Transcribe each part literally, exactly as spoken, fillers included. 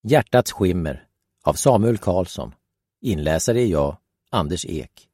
Hjärtats skimmer av Samuel Karlsson. Inläsare är jag, Anders Ek.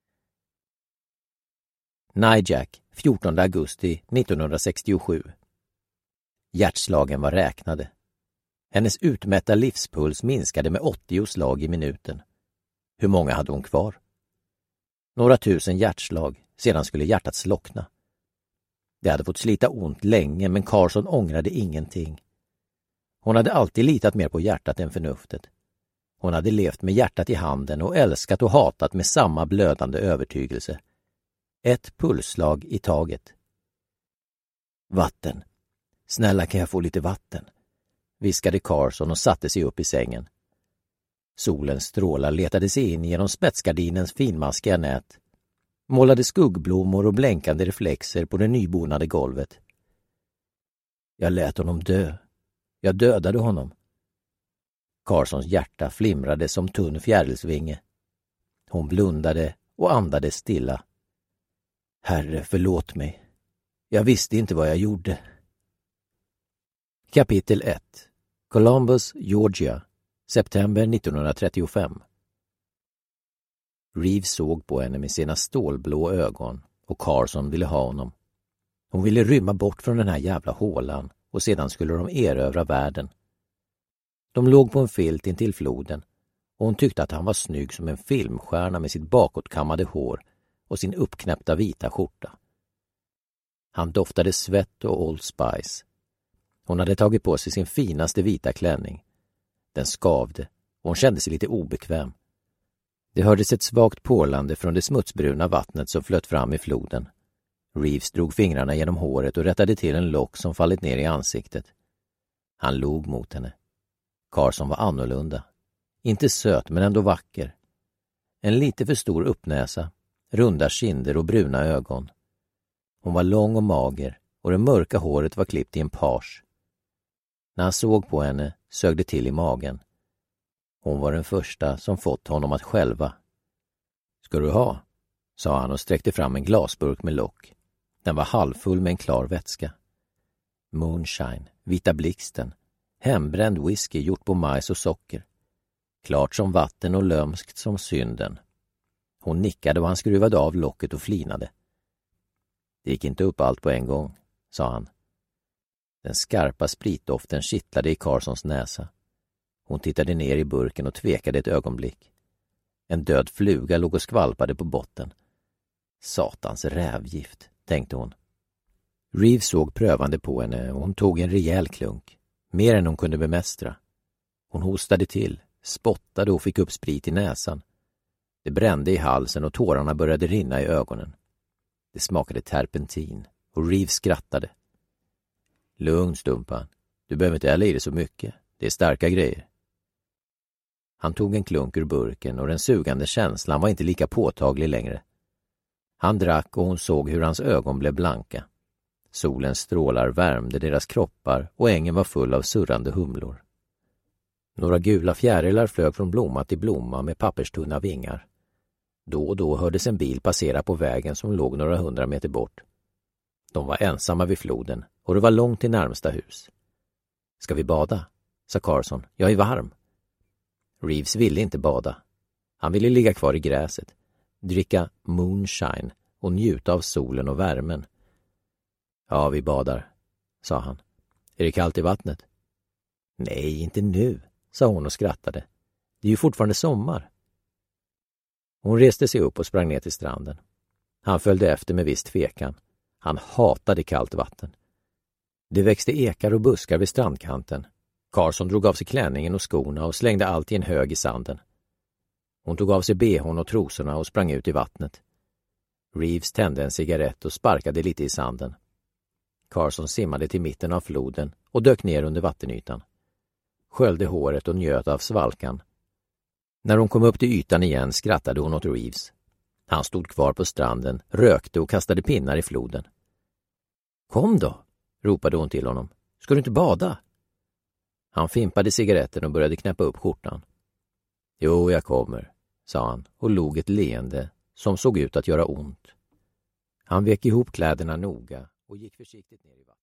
Najak, fjortonde augusti nittonhundrasextiosju. Hjärtslagen var räknade. Hennes utmätta livspuls minskade med åttio slag i minuten. Hur många hade hon kvar? Några tusen hjärtslag, sedan skulle hjärtat slockna. Det hade fått slita ont länge, men Karlsson ångrade ingenting. Hon hade alltid litat mer på hjärtat än förnuftet. Hon hade levt med hjärtat i handen och älskat och hatat med samma blödande övertygelse. Ett pulsslag i taget. Vatten. Snälla, kan jag få lite vatten? Viskade Karlsson och satte sig upp i sängen. Solens strålar letade sig in genom spetsgardinens finmaskiga nät. Målade skuggblommor och blänkande reflexer på det nybonade golvet. Jag lät honom dö. Jag dödade honom. Karlssons hjärta flimrade som tunn fjärilsvinge. Hon blundade och andades stilla. Herre, förlåt mig. Jag visste inte vad jag gjorde. Kapitel ett. Columbus, Georgia. September nittonhundratrettiofem. Reeves såg på henne med sina stålblå ögon och Karlsson ville ha honom. Hon ville rymma bort från den här jävla hålan och sedan skulle de erövra världen. De låg på en filt intill floden och hon tyckte att han var snygg som en filmstjärna med sitt bakåtkammade hår och sin uppknäppta vita skjorta. Han doftade svett och Old Spice. Hon hade tagit på sig sin finaste vita klänning. Den skavde och hon kände sig lite obekväm. Det hördes ett svagt pålande från det smutsbruna vattnet som flöt fram i floden. Reeves drog fingrarna genom håret och rättade till en lock som fallit ner i ansiktet. Han log mot henne. Karlsson var annorlunda. Inte söt men ändå vacker. En lite för stor uppnäsa, runda kinder och bruna ögon. Hon var lång och mager och det mörka håret var klippt i en page. När han såg på henne sög det till i magen. Hon var den första som fått honom att själva. Ska du ha? Sa han och sträckte fram en glasburk med lock. Den var halvfull med en klar vätska. Moonshine, vita blixten, hembränd whisky gjort på majs och socker. Klart som vatten och lömskt som synden. Hon nickade och han skruvade av locket och flinade. Det gick inte upp allt på en gång, sa han. Den skarpa spritdoften kittlade i Karlssons näsa. Hon tittade ner i burken och tvekade ett ögonblick. En död fluga låg och skvalpade på botten. Satans rävgift, tänkte hon. Reeves såg prövande på henne och hon tog en rejäl klunk. Mer än hon kunde bemästra. Hon hostade till, spottade och fick upp sprit i näsan. Det brände i halsen och tårarna började rinna i ögonen. Det smakade terpentin och Reeves skrattade. Lugn, Stumpan. Du behöver inte hälla i det så mycket. Det är starka grejer. Han tog en klunk ur burken och den sugande känslan var inte lika påtaglig längre. Han drack och hon såg hur hans ögon blev blanka. Solens strålar värmde deras kroppar och ängen var full av surrande humlor. Några gula fjärilar flög från blomma till blomma med papperstunna vingar. Då och då hördes en bil passera på vägen som låg några hundra meter bort. De var ensamma vid floden och det var långt till närmsta hus. Ska vi bada? Sa Karlsson. Jag är varm. Reeves ville inte bada. Han ville ligga kvar i gräset, dricka moonshine och njuta av solen och värmen. Ja, vi badar, sa han. Är det kallt i vattnet? Nej, inte nu, sa hon och skrattade. Det är ju fortfarande sommar. Hon reste sig upp och sprang ner till stranden. Han följde efter med viss tvekan. Han hatade kallt vatten. Det växte ekar och buskar vid strandkanten. Karlsson drog av sig klänningen och skorna och slängde allt i en hög i sanden. Hon tog av sig behån och trosorna och sprang ut i vattnet. Reeves tände en cigarett och sparkade lite i sanden. Karlsson simmade till mitten av floden och dök ner under vattenytan. Sköljde håret och njöt av svalkan. När hon kom upp till ytan igen skrattade hon åt Reeves. Han stod kvar på stranden, rökte och kastade pinnar i floden. Kom då, ropade hon till honom. Ska du inte bada? Han fimpade cigaretten och började knäppa upp skjortan. Jo, jag kommer, sa han och log ett leende som såg ut att göra ont. Han vek ihop kläderna noga och gick försiktigt ner i vattnet.